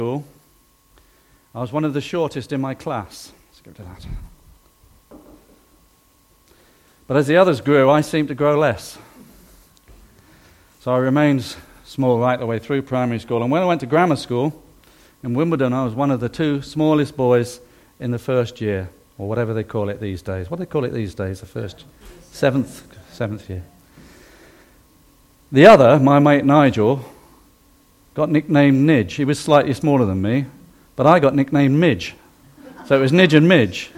school, I was one of the shortest in my class. Let's go to that. But as the others grew, I seemed to grow less. So I remained small right the way through primary school. And when I went to grammar school in Wimbledon, I was one of the two smallest boys in the first year, or whatever they call it these days. What do they call it these days? The first, seventh year. The other, my mate Nigel, got nicknamed Nidge. He was slightly smaller than me, but I got nicknamed Midge. So it was Nidge and Midge.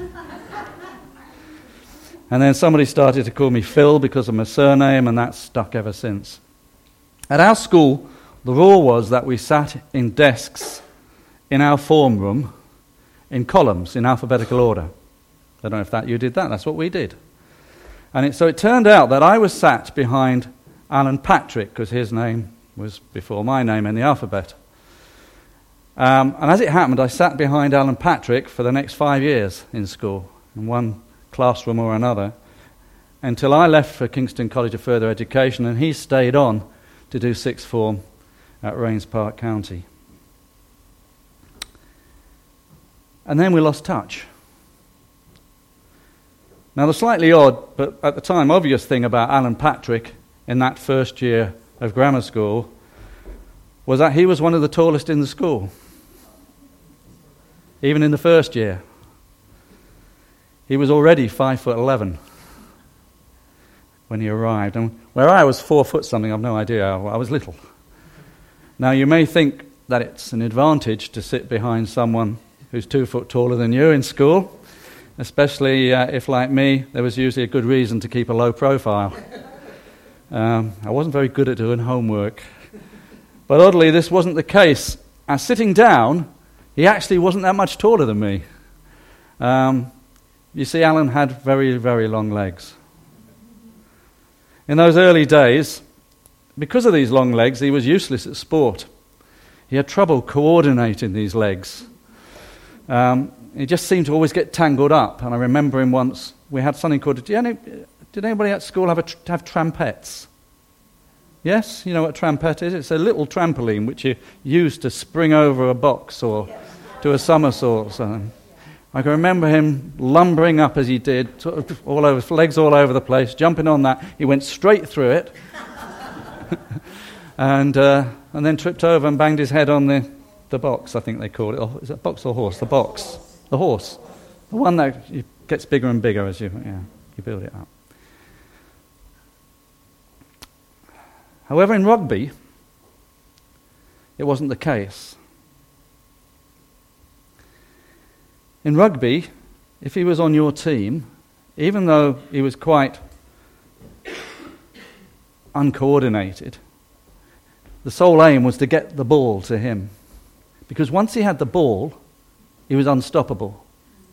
And then somebody started to call me Phil because of my surname, and that's stuck ever since. At our school, the rule was that we sat in desks in our form room in columns in alphabetical order. I don't know if that you did that. That's what we did. And so it turned out that I was sat behind Alan Patrick because his name was before my name in the alphabet. And as it happened, I sat behind Alan Patrick for the next 5 years in school, in one classroom or another, until I left for Kingston College of Further Education, and he stayed on to do sixth form at Rains Park County. And then we lost touch. Now the slightly odd, but at the time obvious thing about Alan Patrick in that first year of grammar school was that he was one of the tallest in the school, even in the first year. He was already 5'11" when he arrived, and where I was 4 foot something, I've no idea. I was little. Now you may think that it's an advantage to sit behind someone who's 2 foot taller than you in school, especially if, like me, there was usually a good reason to keep a low profile. I wasn't very good at doing homework. But oddly, this wasn't the case. As sitting down, he actually wasn't that much taller than me. You see, Alan had very, very long legs. In those early days, because of these long legs, he was useless at sport. He had trouble coordinating these legs. He just seemed to always get tangled up. And I remember him once, we had something called, did anybody at school have trampettes? Yes? You know what a trampette is? It's a little trampoline which you use to spring over a box or do a somersault or something. I can remember him lumbering up as he did, sort of all over, legs all over the place, jumping on that. He went straight through it and then tripped over and banged his head on the box, I think they call it. Oh, is it box or horse? The box. The horse. The one that gets bigger and bigger as you build it up. However, in rugby, it wasn't the case. In rugby, if he was on your team, even though he was quite uncoordinated, the sole aim was to get the ball to him. Because once he had the ball, he was unstoppable.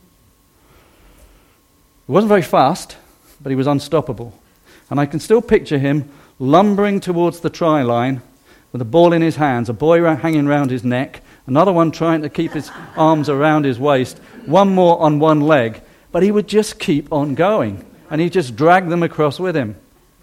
He wasn't very fast, but he was unstoppable. And I can still picture him lumbering towards the try line with a ball in his hands, a boy hanging round his neck, another one trying to keep his arms around his waist, one more on one leg, but he would just keep on going, and he'd just drag them across with him.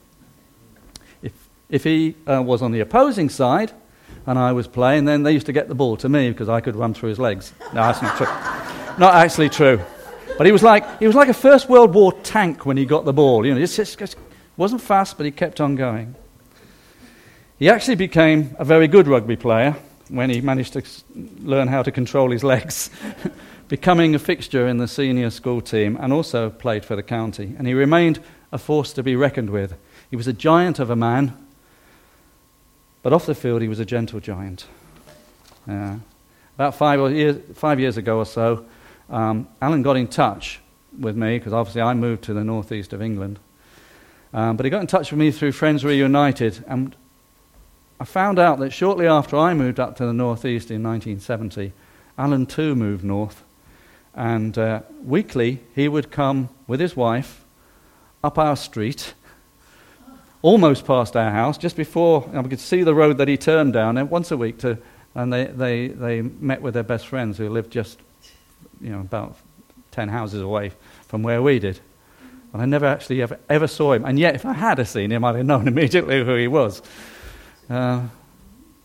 If he was on the opposing side, and I was playing, then they used to get the ball to me because I could run through his legs. No, that's not true. Not actually true. But he was like a First World War tank when he got the ball. You know, just wasn't fast, but he kept on going. He actually became a very good rugby player when he managed to learn how to control his legs, becoming a fixture in the senior school team and also played for the county. And he remained a force to be reckoned with. He was a giant of a man, but off the field he was a gentle giant. About 5 years ago or so, Alan got in touch with me, because obviously I moved to the northeast of England. But he got in touch with me through Friends Reunited, and I found out that shortly after I moved up to the northeast in 1970, Alan too moved north, and weekly he would come with his wife up our street, almost past our house, just before we could see the road that he turned down, and once a week and they met with their best friends who lived just about 10 houses away from where we did. And I never actually ever saw him. And yet, if I had seen him, I'd have known immediately who he was.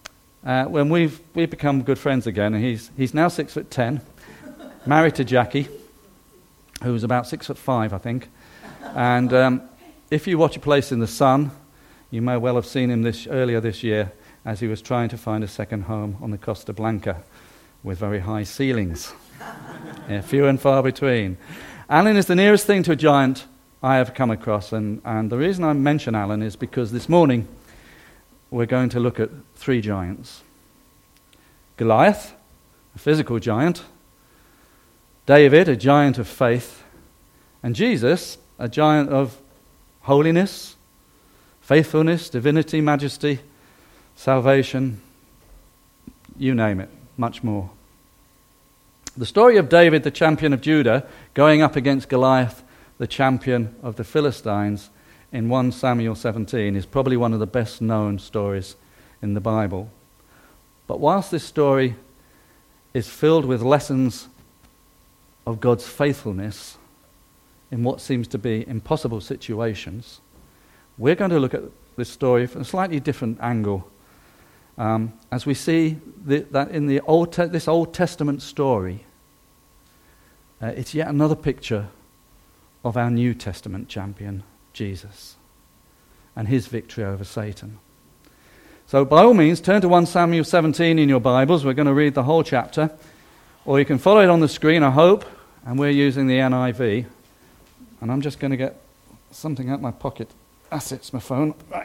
when we've become good friends again, and he's now 6'10", married to Jackie, who's about 6'5", I think. And if you watch A Place in the Sun, you may well have seen him earlier this year as he was trying to find a second home on the Costa Blanca with very high ceilings. Yeah, few and far between. Alan is the nearest thing to a giant I have come across, and the reason I mention Alan is because this morning we're going to look at 3 giants. Goliath, a physical giant; David, a giant of faith; and Jesus, a giant of holiness, faithfulness, divinity, majesty, salvation, you name it, much more. The story of David, the champion of Judah, going up against Goliath, the champion of the Philistines, in 1 Samuel 17 is probably one of the best known stories in the Bible. But whilst this story is filled with lessons of God's faithfulness in what seems to be impossible situations, we're going to look at this story from a slightly different angle, as we see that in this Old Testament story, it's yet another picture of our New Testament champion, Jesus, and his victory over Satan. So by all means, turn to 1 Samuel 17 in your Bibles. We're going to read the whole chapter, or you can follow it on the screen, I hope, and we're using the NIV. And I'm just going to get something out of my pocket. It's my phone. Right.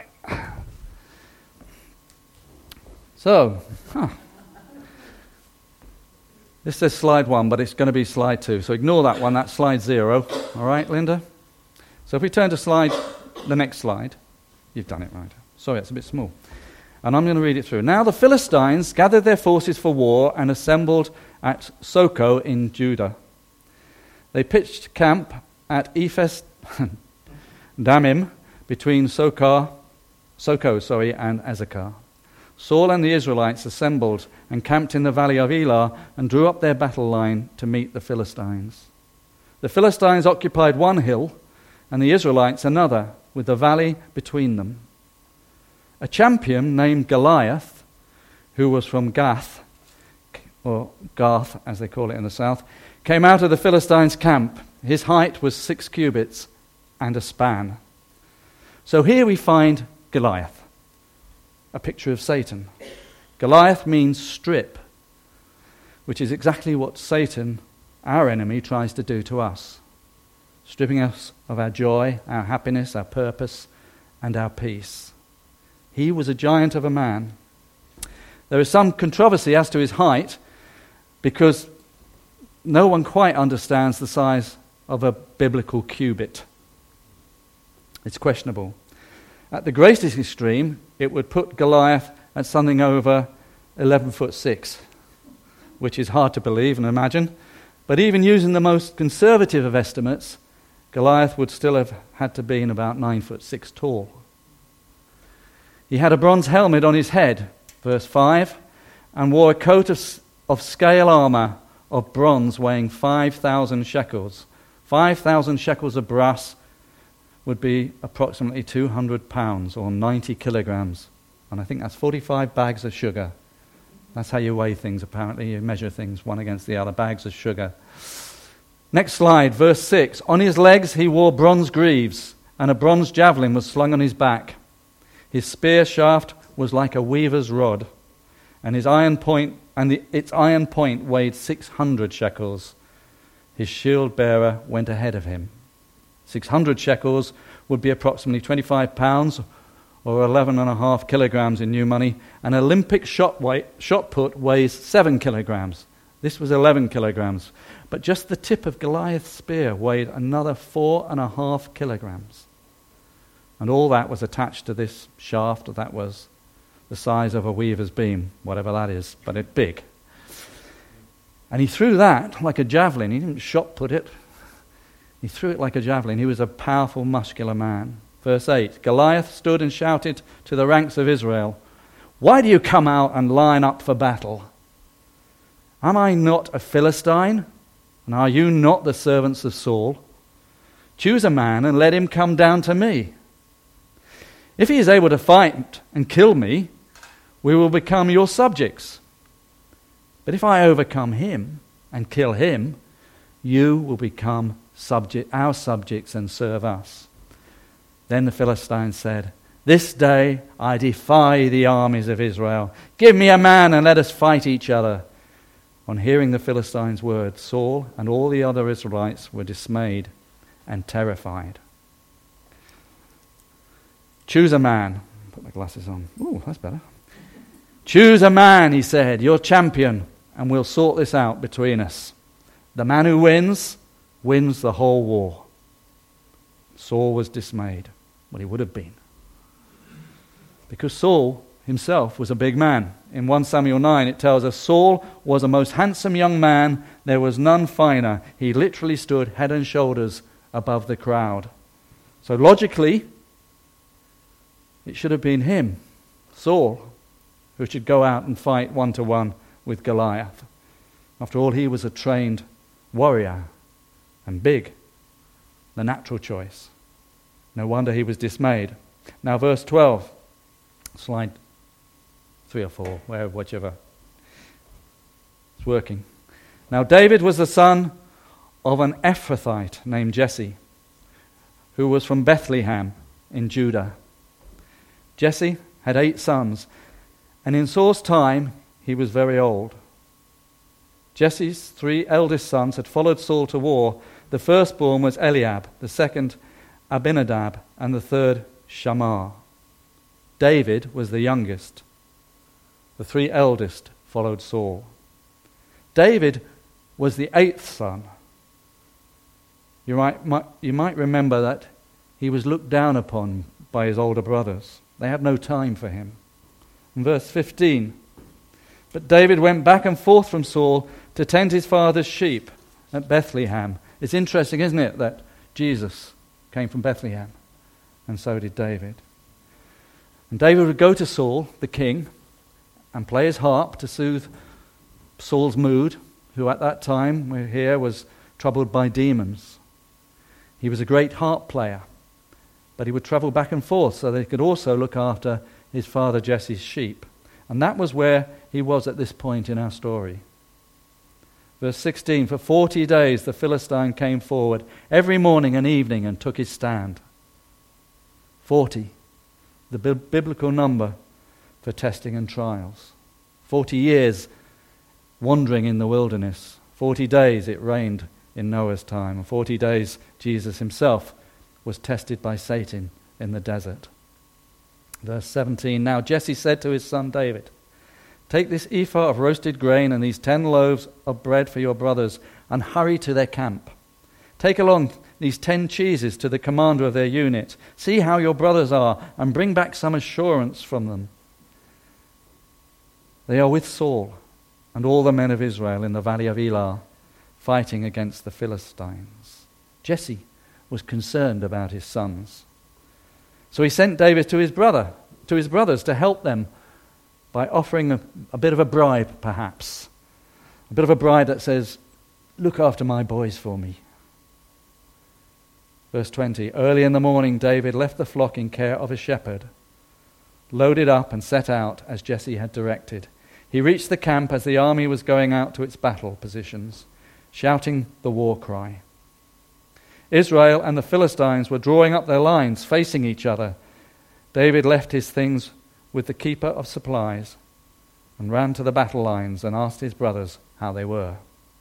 So, this says slide 1, but it's going to be slide 2. So ignore that one. That's slide 0. All right, Linda? So if we turn to the next slide, you've done it right. Sorry, it's a bit small. And I'm going to read it through. Now the Philistines gathered their forces for war and assembled at Soko in Judah. They pitched camp at Ephes Damim between Soko and Azekah. Saul and the Israelites assembled and camped in the valley of Elah and drew up their battle line to meet the Philistines. The Philistines occupied one hill and the Israelites another, with the valley between them. A champion named Goliath, who was from Gath, or Gath as they call it in the south, came out of the Philistines' camp. His height was 6 cubits and a span. So here we find Goliath, a picture of Satan. Goliath means strip, which is exactly what Satan, our enemy, tries to do to us, stripping us of our joy, our happiness, our purpose, and our peace. He was a giant of a man. There is some controversy as to his height because no one quite understands the size of a biblical cubit. It's questionable. At the greatest extreme, it would put Goliath at something over 11'6", which is hard to believe and imagine. But even using the most conservative of estimates, Goliath would still have had to be about 9'6" tall. He had a bronze helmet on his head, verse 5, and wore a coat of scale armor of bronze weighing 5,000 shekels. 5,000 shekels of brass would be approximately 200 pounds or 90 kilograms. And I think that's 45 bags of sugar. That's how you weigh things, apparently. You measure things one against the other, bags of sugar. Next slide, verse 6. On his legs he wore bronze greaves, and a bronze javelin was slung on his back. His spear shaft was like a weaver's rod, and its iron point weighed 600 shekels. His shield bearer went ahead of him. 600 shekels would be approximately 25 pounds or 11.5 kilograms in new money. An Olympic shot put weighs 7 kilograms. This was 11 kilograms. But just the tip of Goliath's spear weighed another 4.5 kilograms. And all that was attached to this shaft that was the size of a weaver's beam, whatever that is, but it's big. And he threw that like a javelin. He didn't shot put it. He threw it like a javelin. He was a powerful, muscular man. Verse 8, Goliath stood and shouted to the ranks of Israel, "Why do you come out and line up for battle? Am I not a Philistine? And are you not the servants of Saul? Choose a man and let him come down to me. If he is able to fight and kill me, we will become your subjects. But if I overcome him and kill him, you will become our subjects and serve us." Then the Philistines said, "This day I defy the armies of Israel. Give me a man and let us fight each other." On hearing the Philistines' words, Saul and all the other Israelites were dismayed and terrified. "Choose a man." Put my glasses on. Ooh, that's better. "Choose a man," he said, "your champion, and we'll sort this out between us. The man who wins the whole war." Saul was dismayed. Well, he would have been, because Saul himself was a big man. In 1 Samuel 9 it tells us, "Saul was a most handsome young man. There was none finer. He literally stood head and shoulders above the crowd." So logically, it should have been him, Saul, who should go out and fight 1-to-1 with Goliath. After all, he was a trained warrior and big, the natural choice. No wonder he was dismayed. Now verse 12, slide 3 or 4, whichever. It's working. "Now David was the son of an Ephrathite named Jesse, who was from Bethlehem in Judah. Jesse had 8 sons, and in Saul's time he was very old. Jesse's 3 eldest sons had followed Saul to war. The firstborn was Eliab, the second Abinadab, and the third Shammah. David was the youngest. The 3 eldest followed Saul. David was the 8th son. You might remember that he was looked down upon by his older brothers. They had no time for him. In verse 15, "But David went back and forth from Saul to tend his father's sheep at Bethlehem." It's interesting, isn't it, that Jesus came from Bethlehem, and so did David. And David would go to Saul, the king, and play his harp to soothe Saul's mood, who at that time, we're here, was troubled by demons. He was a great harp player, but he would travel back and forth so that he could also look after his father Jesse's sheep. And that was where he was at this point in our story. Verse 16, "For 40 days the Philistine came forward every morning and evening and took his stand." 40, the biblical number for testing and trials. 40 years wandering in the wilderness. 40 days it rained in Noah's time. And 40 days Jesus himself was tested by Satan in the desert. Verse 17, "Now Jesse said to his son David, 'Take this ephah of roasted grain and these 10 loaves of bread for your brothers and hurry to their camp. Take along these 10 cheeses to the commander of their unit. See how your brothers are and bring back some assurance from them. They are with Saul and all the men of Israel in the valley of Elah, fighting against the Philistines.'" Jesse was concerned about his sons. So he sent David to his brothers to help them by offering a bit of a bribe, perhaps. A bit of a bribe that says, "Look after my boys for me." Verse 20, "Early in the morning David left the flock in care of a shepherd, loaded up and set out as Jesse had directed. He reached the camp as the army was going out to its battle positions, shouting the war cry. Israel and the Philistines were drawing up their lines, facing each other. David left his things with the keeper of supplies and ran to the battle lines and asked his brothers how they were."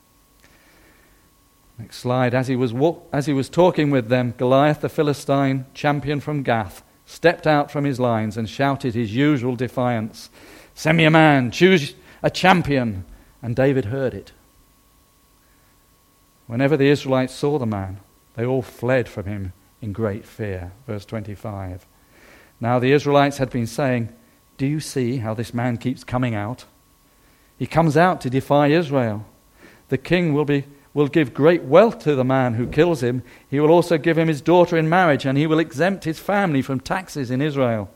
Next slide. As he was talking with them, Goliath the Philistine, champion from Gath, stepped out from his lines and shouted his usual defiance, "Send me a man, choose a champion." And David heard it. Whenever the Israelites saw the man, they all fled from him in great fear. Verse 25. Now the Israelites had been saying, "Do you see how this man keeps coming out? He comes out to defy Israel. The king will give great wealth to the man who kills him. He will also give him his daughter in marriage, and he will exempt his family from taxes in Israel."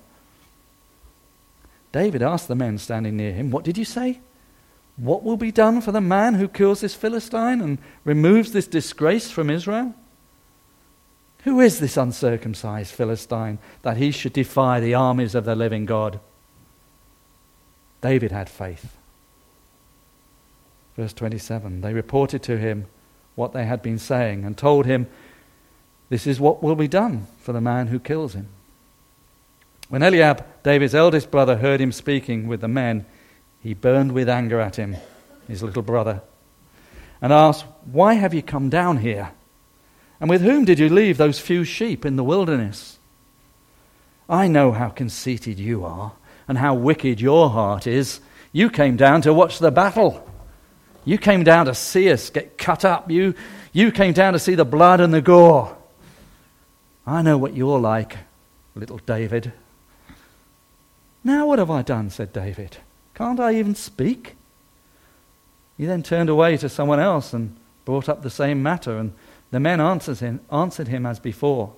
David asked the men standing near him, "What did you say? What will be done for the man who kills this Philistine and removes this disgrace from Israel? Who is this uncircumcised Philistine that he should defy the armies of the living God?" David had faith. Verse 27, they reported to him what they had been saying and told him, this is what will be done for the man who kills him. When Eliab, David's eldest brother, heard him speaking with the men, he burned with anger at him, his little brother, and asked, why have you come down here? And with whom did you leave those few sheep in the wilderness? I know how conceited you are and how wicked your heart is. You came down to watch the battle. You came down to see us get cut up. You came down to see the blood and the gore. I know what you're like, little David. Now what have I done, said David. Can't I even speak? He then turned away to someone else and brought up the same matter, and the men answered him as before.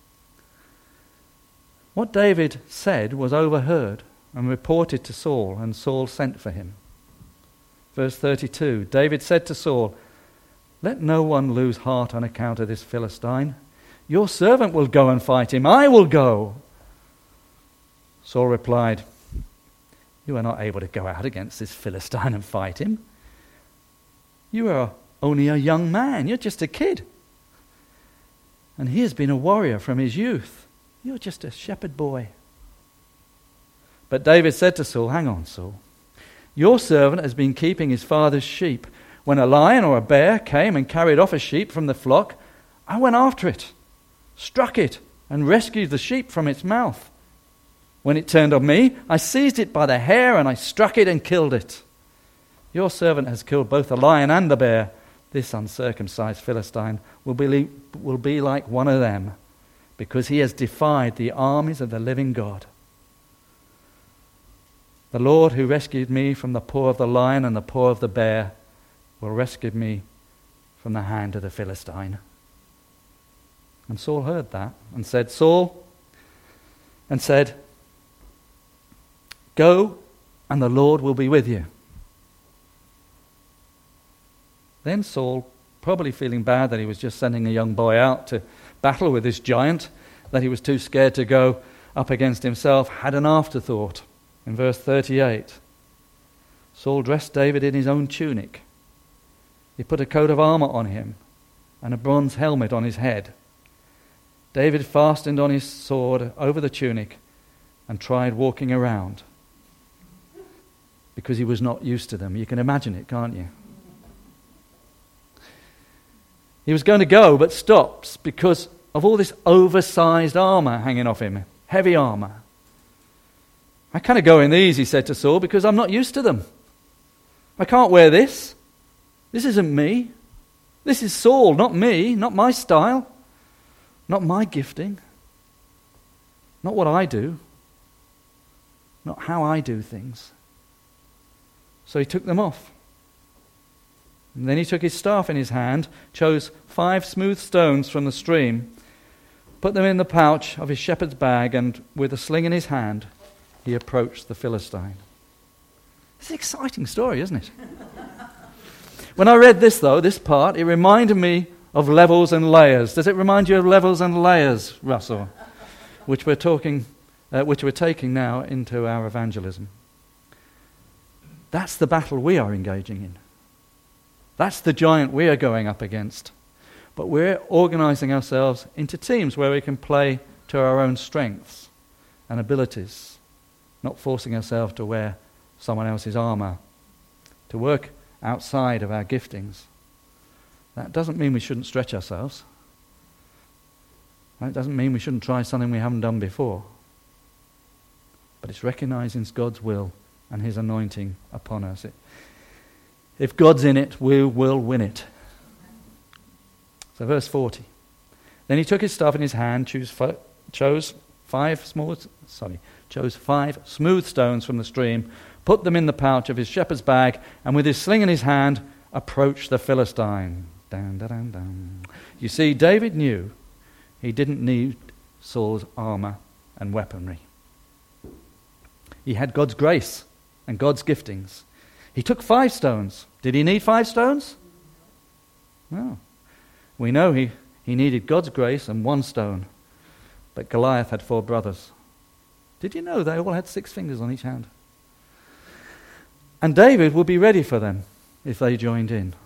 What David said was overheard and reported to Saul, and Saul sent for him. Verse 32, David said to Saul, let no one lose heart on account of this Philistine. Your servant will go and fight him. I will go. Saul replied, you are not able to go out against this Philistine and fight him. You are only a young man. You're just a kid. And he has been a warrior from his youth. You're just a shepherd boy. But David said to Saul, hang on, Saul. Your servant has been keeping his father's sheep. When a lion or a bear came and carried off a sheep from the flock, I went after it, struck it, and rescued the sheep from its mouth. When it turned on me, I seized it by the hair and I struck it and killed it. Your servant has killed both the lion and the bear. This uncircumcised Philistine will be like one of them, because he has defied the armies of the living God. The Lord who rescued me from the paw of the lion and the paw of the bear will rescue me from the hand of the Philistine. And Saul heard that and said, go, and the Lord will be with you. Then Saul, probably feeling bad that he was just sending a young boy out to battle with this giant, that he was too scared to go up against himself, had an afterthought. In verse 38, Saul dressed David in his own tunic. He put a coat of armor on him and a bronze helmet on his head. David fastened on his sword over the tunic and tried walking around, because he was not used to them. You can imagine it, can't you? He was going to go, but stops because of all this oversized armor hanging off him, heavy armor. I kind of go in these, he said to Saul, because I'm not used to them. I can't wear this. This isn't me. This is Saul, not me, not my style, not my gifting, not what I do, not how I do things. So he took them off. And then he took his staff in his hand, chose 5 smooth stones from the stream, put them in the pouch of his shepherd's bag, and with a sling in his hand, he approached the Philistine. It's an exciting story, isn't it? When I read this, though, this part, it reminded me of levels and layers. Does it remind you of levels and layers, Russell? Which we're taking now into our evangelism. That's the battle we are engaging in. That's the giant we are going up against. But we're organizing ourselves into teams where we can play to our own strengths and abilities, not forcing ourselves to wear someone else's armor, to work outside of our giftings. That doesn't mean we shouldn't stretch ourselves. That doesn't mean we shouldn't try something we haven't done before. But it's recognizing God's will and his anointing upon us. If God's in it, we will win it. So verse 40. Then he took his staff in his hand, chose 5 smooth stones from the stream, put them in the pouch of his shepherd's bag, and with his sling in his hand, approached the Philistine. Dun, dun, dun, dun. You see, David knew he didn't need Saul's armor and weaponry. He had God's grace and God's giftings. He took 5 stones. Did he need 5 stones? No. We know he needed God's grace and 1 stone. But Goliath had 4 brothers. Did you know they all had 6 fingers on each hand? And David would be ready for them if they joined in.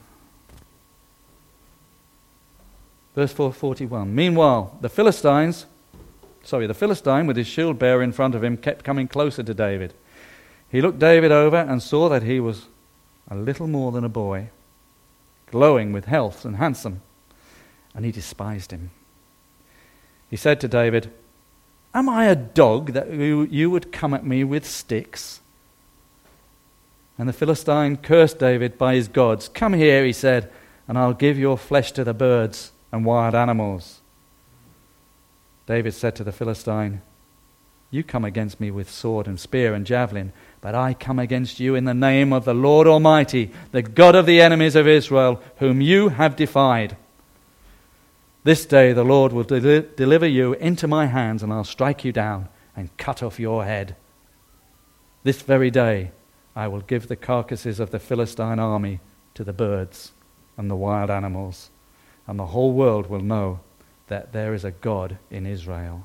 Verse 441. Meanwhile, the Philistine with his shield bearer in front of him kept coming closer to David. He looked David over and saw that he was a little more than a boy, glowing with health and handsome, and he despised him. He said to David, "Am I a dog that you would come at me with sticks?" And the Philistine cursed David by his gods. "Come here," he said, "and I'll give your flesh to the birds and wild animals." David said to the Philistine, "You come against me with sword and spear and javelin, but I come against you in the name of the Lord Almighty, the God of the enemies of Israel, whom you have defied. This day the Lord will deliver you into my hands, and I'll strike you down and cut off your head. This very day I will give the carcasses of the Philistine army to the birds and the wild animals, and the whole world will know that there is a God in Israel.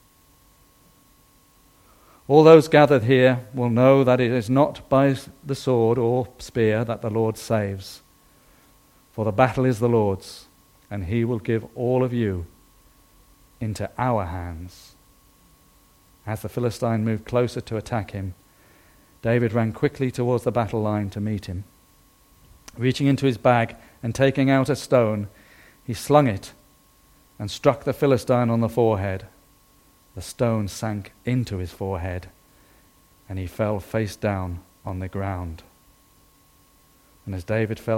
All those gathered here will know that it is not by the sword or spear that the Lord saves, for the battle is the Lord's, and he will give all of you into our hands." As the Philistine moved closer to attack him, David ran quickly towards the battle line to meet him. Reaching into his bag and taking out a stone, he slung it and struck the Philistine on the forehead. The stone sank into his forehead, and he fell face down on the ground. And as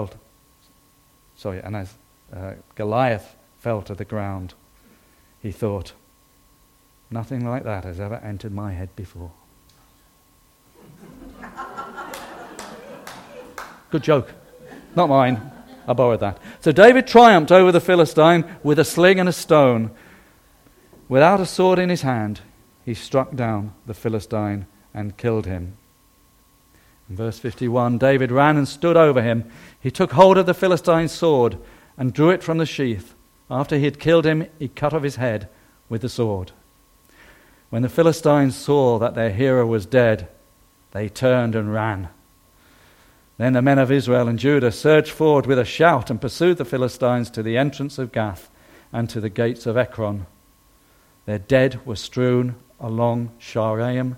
Goliath fell to the ground, he thought, "Nothing like that has ever entered my head before." Good joke. Not mine. I borrowed that. So David triumphed over the Philistine with a sling and a stone. Without a sword in his hand, he struck down the Philistine and killed him. In verse 51, David ran and stood over him. He took hold of the Philistine's sword and drew it from the sheath. After he had killed him, he cut off his head with the sword. When the Philistines saw that their hero was dead, they turned and ran. Then the men of Israel and Judah surged forward with a shout and pursued the Philistines to the entrance of Gath and to the gates of Ekron. Their dead were strewn along the Shaaraim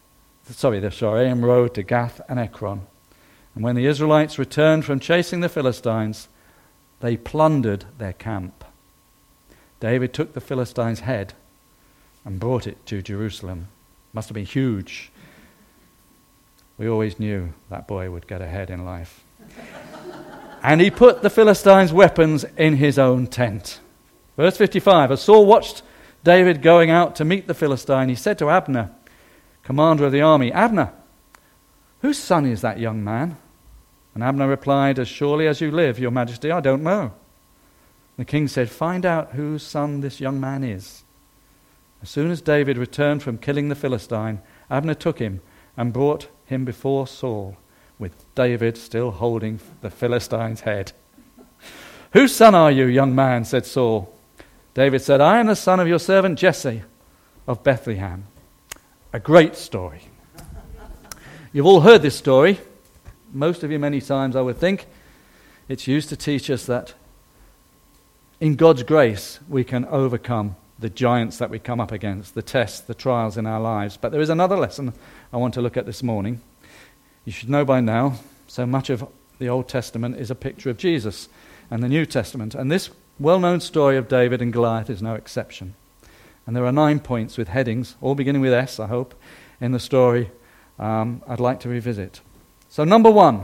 road to Gath and Ekron. And when the Israelites returned from chasing the Philistines, they plundered their camp. David took the Philistine's head and brought it to Jerusalem. Must have been huge. We always knew that boy would get ahead in life. And he put the Philistines' weapons in his own tent. Verse 55, as Saul watched David going out to meet the Philistine, he said to Abner, commander of the army, "Abner, whose son is that young man?" And Abner replied, "As surely as you live, your majesty, I don't know." The king said, "Find out whose son this young man is." As soon as David returned from killing the Philistine, Abner took him and brought him before Saul, with David still holding the Philistine's head. "Whose son are you, young man?" said Saul. David said, "I am the son of your servant Jesse of Bethlehem." A great story. You've all heard this story. Most of you many times, I would think. It's used to teach us that in God's grace we can overcome the giants that we come up against, the tests, the trials in our lives. But there is another lesson I want to look at this morning. You should know by now, so much of the Old Testament is a picture of Jesus and the New Testament. And this well-known story of David and Goliath is no exception. And there are 9 points with headings, all beginning with S, I hope, in the story I'd like to revisit. So number 1,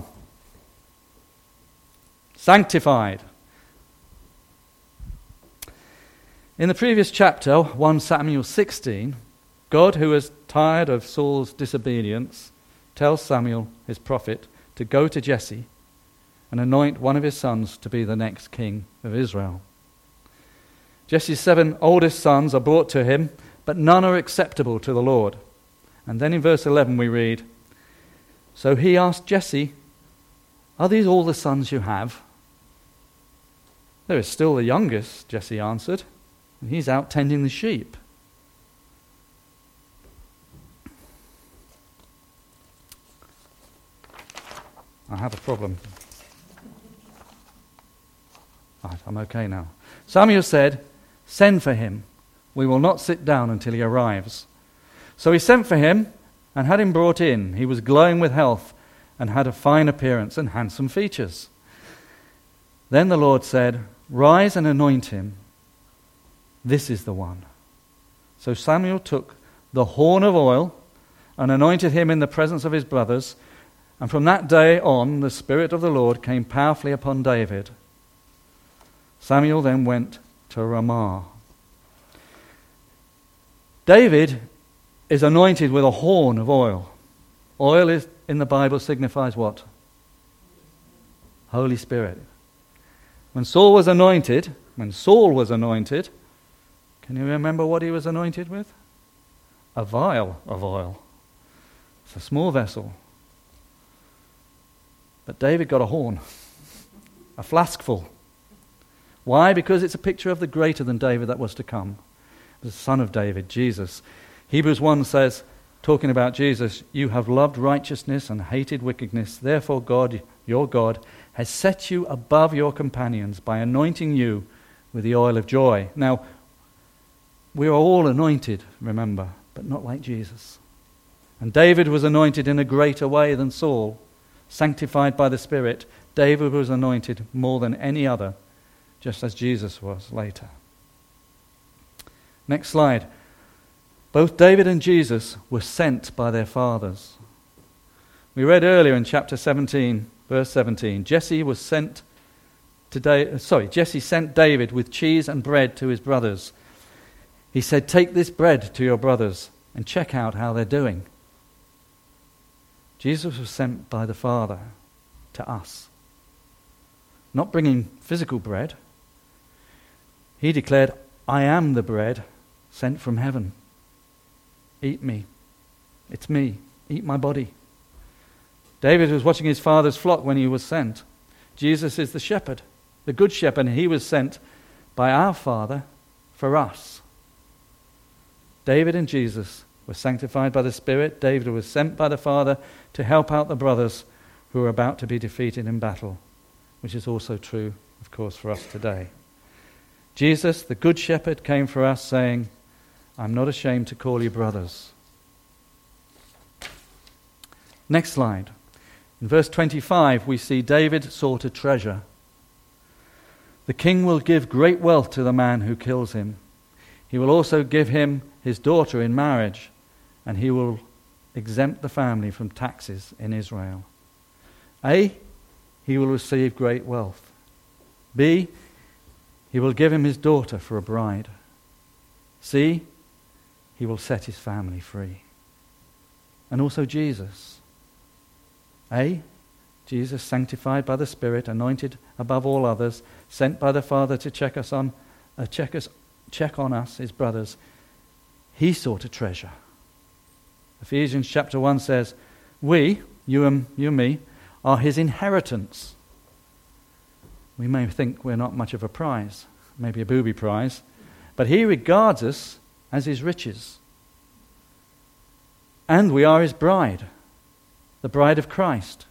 sanctified. In the previous chapter, 1 Samuel 16, God, who was tired of Saul's disobedience, tells Samuel, his prophet, to go to Jesse and anoint one of his sons to be the next king of Israel. Jesse's 7 oldest sons are brought to him, but none are acceptable to the Lord. And then in verse 11 we read, "So he asked Jesse, 'Are these all the sons you have?' 'There is still the youngest,' Jesse answered, 'and he's out tending the sheep.'" I have a problem. Right, I'm okay now. Samuel said, "Send for him. We will not sit down until he arrives." So he sent for him and had him brought in. He was glowing with health and had a fine appearance and handsome features. Then the Lord said, "Rise and anoint him. This is the one." So Samuel took the horn of oil and anointed him in the presence of his brothers. And from that day on, the Spirit of the Lord came powerfully upon David. Samuel then went to Ramah. David is anointed with a horn of oil. Oil is, in the Bible signifies what? Holy Spirit. When Saul was anointed, can you remember what he was anointed with? A vial of oil. It's a small vessel. But David got a horn, a flask full. Why? Because it's a picture of the greater than David that was to come, the son of David, Jesus. Hebrews 1 says, talking about Jesus, "You have loved righteousness and hated wickedness. Therefore God, your God, has set you above your companions by anointing you with the oil of joy." Now, we are all anointed, remember, but not like Jesus. And David was anointed in a greater way than Saul. Sanctified by the Spirit, David was anointed more than any other, just as Jesus was later. Next slide. Both David and Jesus were sent by their fathers. We read earlier in chapter 17, verse 17, Jesse sent David with cheese and bread to his brothers. He said, "Take this bread to your brothers and check out how they're doing." Jesus was sent by the Father to us, not bringing physical bread. He declared, "I am the bread sent from heaven. Eat me. It's me. Eat my body." David was watching his father's flock when he was sent. Jesus is the shepherd, the good shepherd, and he was sent by our Father for us. David and Jesus were sanctified by the Spirit. David was sent by the Father to help out the brothers who were about to be defeated in battle, which is also true, of course, for us today. Jesus, the Good Shepherd, came for us saying, "I'm not ashamed to call you brothers." Next slide. In verse 25, we see David sought a treasure. "The king will give great wealth to the man who kills him. He will also give him his daughter in marriage, and he will exempt the family from taxes in Israel." A, he will receive great wealth. B, he will give him his daughter for a bride. C, he will set his family free. And also Jesus. A, Jesus, sanctified by the Spirit, anointed above all others, sent by the Father to check on us, his brothers. He sought a treasure. Ephesians chapter 1 says, "We, you and me, are his inheritance." We may think we're not much of a prize, maybe a booby prize, but he regards us as his riches. And we are his bride, the bride of Christ.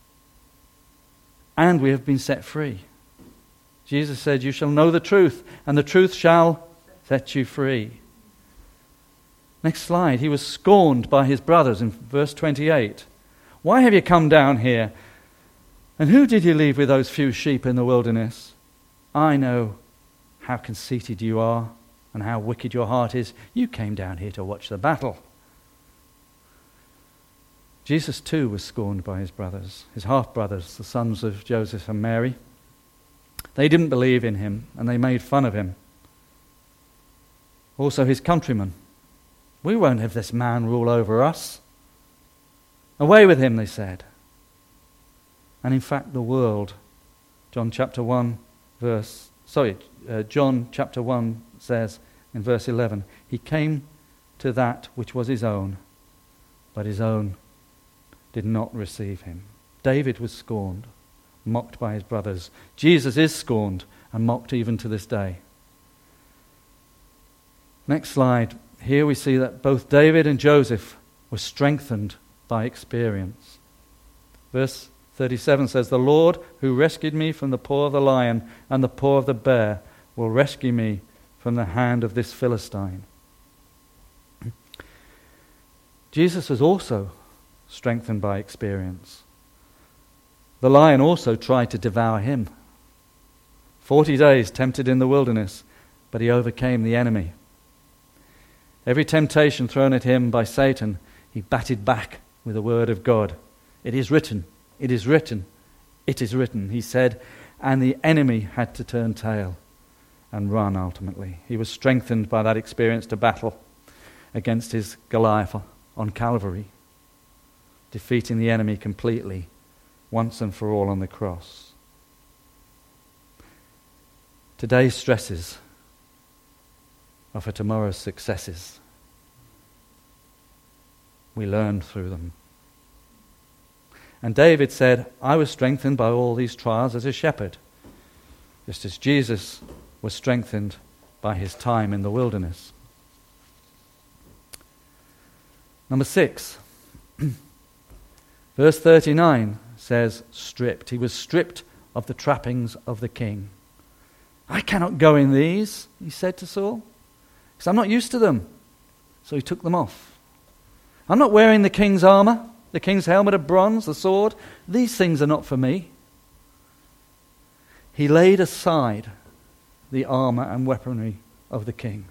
And we have been set free. Jesus said, "You shall know the truth, and the truth shall set you free." Next slide. He was scorned by his brothers in verse 28. "Why have you come down here? And who did you leave with those few sheep in the wilderness? I know how conceited you are and how wicked your heart is. You came down here to watch the battle." Jesus too was scorned by his brothers, his half-brothers, the sons of Joseph and Mary. They didn't believe in him, and they made fun of him. Also his countrymen. "We won't have this man rule over us. Away with him," they said. And in fact the world, John chapter 1 says in verse 11, "He came to that which was his own, but his own did not receive him." David was scorned, mocked by his brothers. Jesus is scorned and mocked even to this day. Next slide. Here we see that both David and Joseph were strengthened by experience. Verse 37 says, "The Lord who rescued me from the paw of the lion and the paw of the bear will rescue me from the hand of this Philistine." Jesus was also strengthened by experience. The lion also tried to devour him. 40 days tempted in the wilderness, but he overcame the enemy. Every temptation thrown at him by Satan, he batted back with the word of God. "It is written, it is written, it is written," he said, and the enemy had to turn tail and run ultimately. He was strengthened by that experience to battle against his Goliath on Calvary, defeating the enemy completely, once and for all on the cross. Today's stresses are for tomorrow's successes. We learn through them. And David said, "I was strengthened by all these trials as a shepherd," just as Jesus was strengthened by his time in the wilderness. Number 6, verse 39 says, stripped. He was stripped of the trappings of the king. "I cannot go in these," he said to Saul, "because I'm not used to them." So he took them off. "I'm not wearing the king's armor, the king's helmet of bronze, the sword. These things are not for me." He laid aside the armor and weaponry of the king.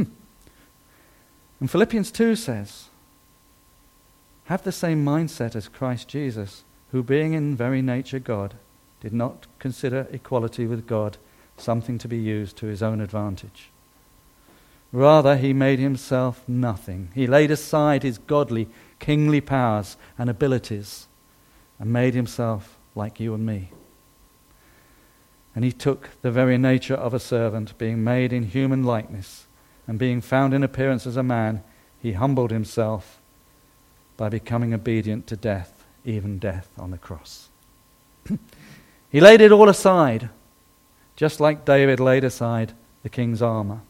And Philippians 2 says, "Have the same mindset as Christ Jesus, who being in very nature God, did not consider equality with God something to be used to his own advantage. Rather, he made himself nothing. He laid aside his godly, kingly powers and abilities and made himself like you and me. And he took the very nature of a servant, being made in human likeness, and being found in appearance as a man, he humbled himself by becoming obedient to death, even death on the cross." He laid it all aside, just like David laid aside the king's armor.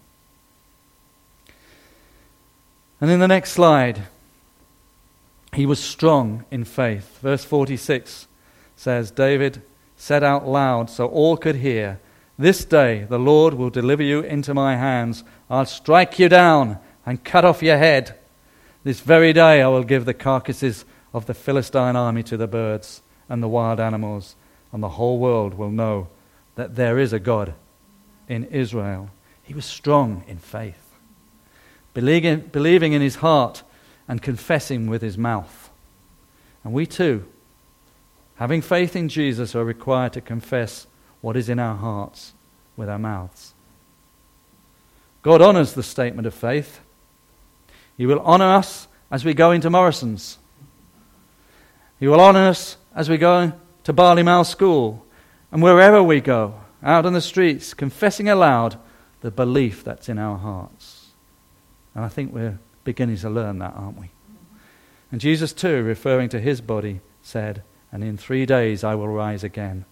And in the next slide, he was strong in faith. Verse 46 says, David said out loud so all could hear, "This day the Lord will deliver you into my hands. I'll strike you down and cut off your head. This very day I will give the carcasses of the Philistine army to the birds and the wild animals, and the whole world will know that there is a God in Israel." He was strong in faith, believing in his heart and confessing with his mouth. And we too, having faith in Jesus, are required to confess what is in our hearts with our mouths. God honors the statement of faith. He will honor us as we go into Morrison's. He will honor us as we go to Barley Mount School and wherever we go, out on the streets, confessing aloud the belief that's in our hearts. And I think we're beginning to learn that, aren't we? And Jesus too, referring to his body, said, "And in 3 days I will rise again."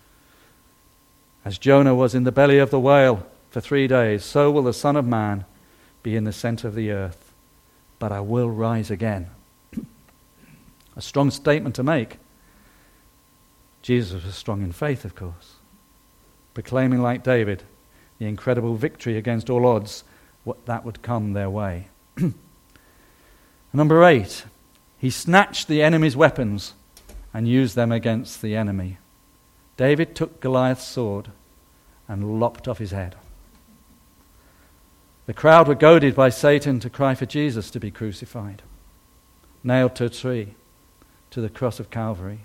As Jonah was in the belly of the whale for 3 days, so will the Son of Man be in the center of the earth. But I will rise again. A strong statement to make. Jesus was strong in faith, of course, proclaiming like David the incredible victory against all odds, what that would come their way. Number 8, he snatched the enemy's weapons and used them against the enemy. David took Goliath's sword and lopped off his head. The crowd were goaded by Satan to cry for Jesus to be crucified, nailed to a tree, to the cross of Calvary.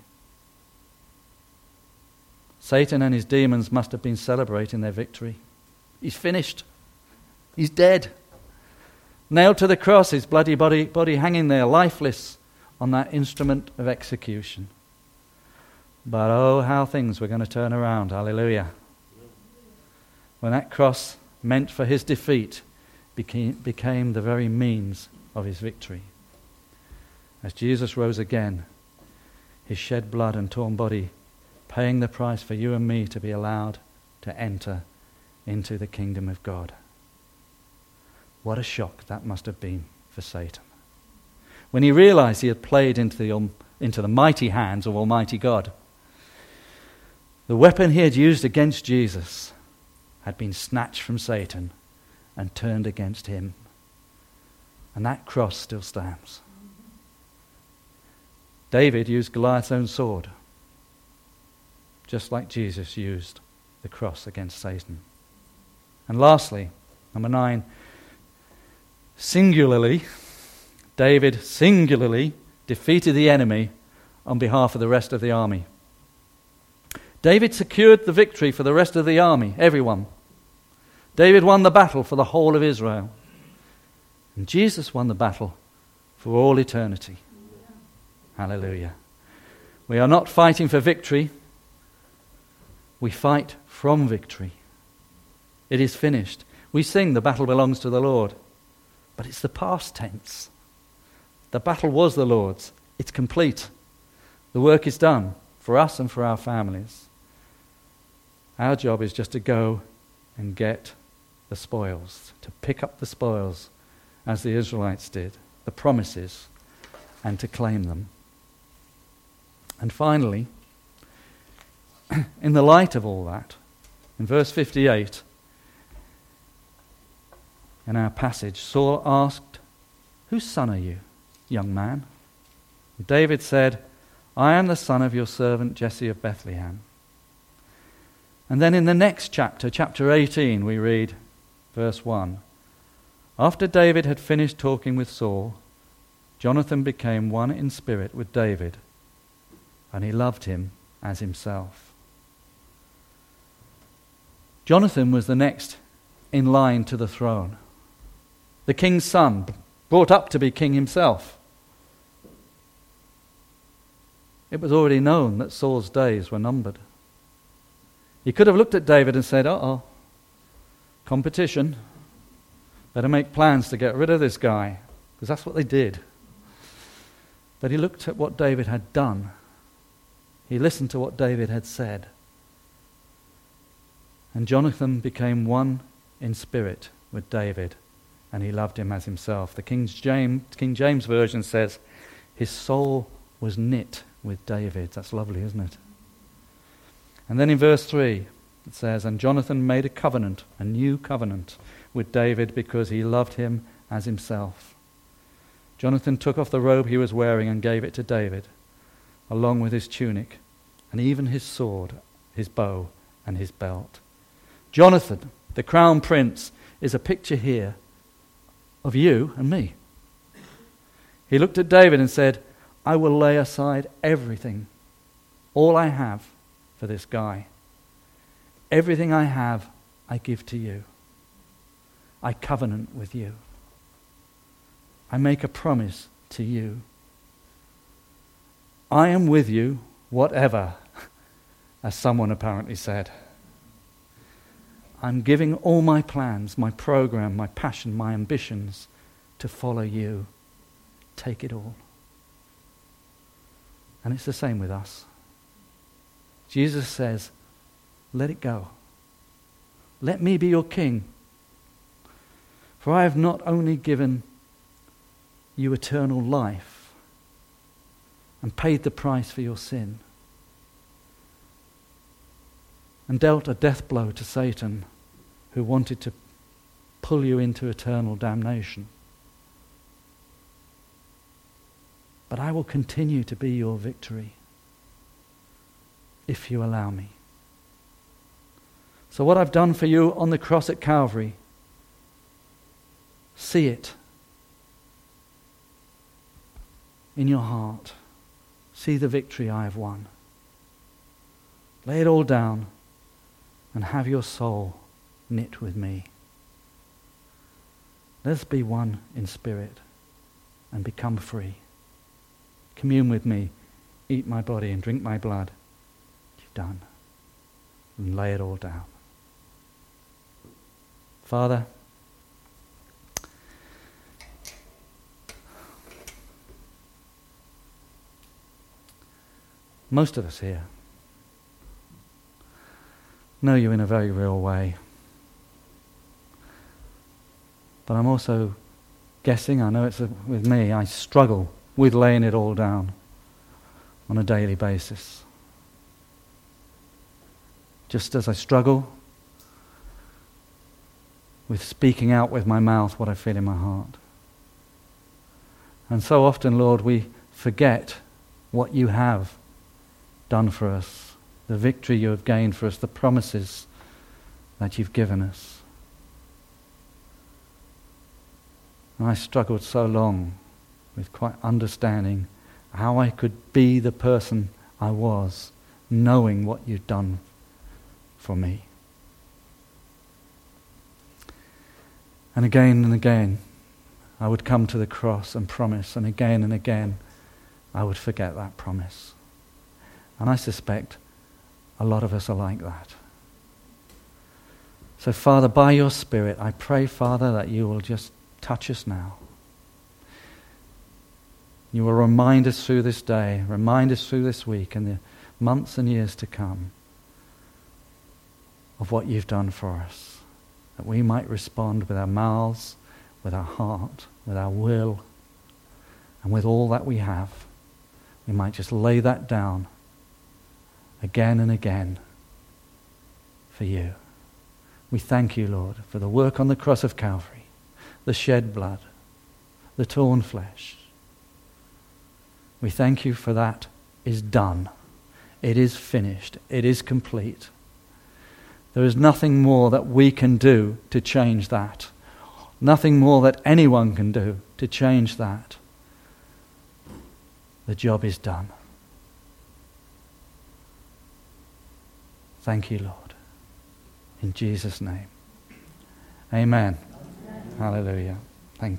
Satan and his demons must have been celebrating their victory. He's finished. He's dead. Nailed to the cross, his bloody body hanging there, lifeless, on that instrument of execution. But oh, how things were going to turn around. Hallelujah. When that cross meant for his defeat became the very means of his victory. As Jesus rose again, his shed blood and torn body paying the price for you and me to be allowed to enter into the kingdom of God. What a shock that must have been for Satan. When he realized he had played into the mighty hands of Almighty God, The weapon he had used against Jesus had been snatched from Satan and turned against him. And that cross still stands. David used Goliath's own sword, just like Jesus used the cross against Satan. And lastly, number 9, David singularly defeated the enemy on behalf of the rest of the army. David secured the victory for the rest of the army, everyone. David won the battle for the whole of Israel. And Jesus won the battle for all eternity. Hallelujah. We are not fighting for victory. We fight from victory. It is finished. We sing the battle belongs to the Lord. But it's the past tense. The battle was the Lord's. It's complete. The work is done for us and for our families. Our job is just to go and get the spoils, to pick up the spoils as the Israelites did, the promises, and to claim them. And finally, in the light of all that, in verse 58, in our passage, Saul asked, "Whose son are you, young man?" David said, "I am the son of your servant Jesse of Bethlehem." And then in the next chapter, chapter 18, we read, verse 1, "After David had finished talking with Saul, Jonathan became one in spirit with David, and he loved him as himself." Jonathan was the next in line to the throne. The king's son, brought up to be king himself. It was already known that Saul's days were numbered. He could have looked at David and said, competition. Better make plans to get rid of this guy, because that's what they did. But he looked at what David had done. He listened to what David had said. And Jonathan became one in spirit with David, and he loved him as himself. The King James Version says, his soul was knit with David. That's lovely, isn't it? And then in verse 3, it says, "And Jonathan made a covenant, a new covenant, with David because he loved him as himself. Jonathan took off the robe he was wearing and gave it to David, along with his tunic, and even his sword, his bow, and his belt." Jonathan, the crown prince, is a picture here of you and me. He looked at David and said, "I will lay aside everything, all I have, for this guy. Everything I have, I give to you. I covenant with you. I make a promise to you. I am with you, whatever," as someone apparently said. "I'm giving all my plans, my program, my passion, my ambitions to follow you. Take it all." And it's the same with us. Jesus says, "Let it go. Let me be your king. For I have not only given you eternal life and paid the price for your sin and dealt a death blow to Satan who wanted to pull you into eternal damnation, but I will continue to be your victory if you allow me. So what I've done for you on the cross at Calvary, see it in your heart. See the victory I have won. Lay it all down and have your soul knit with me. Let's be one in spirit and become free. Commune with me, eat my body and drink my blood. You've done. And lay it all down. Father, most of us here know you in a very real way. But I'm also guessing, I know it's with me, I struggle with laying it all down on a daily basis. just as I struggle with speaking out with my mouth what I feel in my heart. And so often, Lord, we forget what you have done for us, the victory you have gained for us, the promises that you've given us. And I struggled so long with quite understanding how I could be the person I was, knowing what you'd done for me. And again, I would come to the cross and promise, and again, I would forget that promise. And I suspect a lot of us are like that. So, Father, by your Spirit, I pray, Father, that you will just touch us now. You will remind us through this day, remind us through this week and the months and years to come of what you've done for us, that we might respond with our mouths, with our heart, with our will, and with all that we have. We might just lay that down again and again for you. We thank you, Lord, for the work on the cross of Calvary, the shed blood, the torn flesh. We thank you for that is done. It is finished. It is complete. There is nothing more that we can do to change that. Nothing more that anyone can do to change that. The job is done. Thank you, Lord. In Jesus' name. Amen. Hallelujah.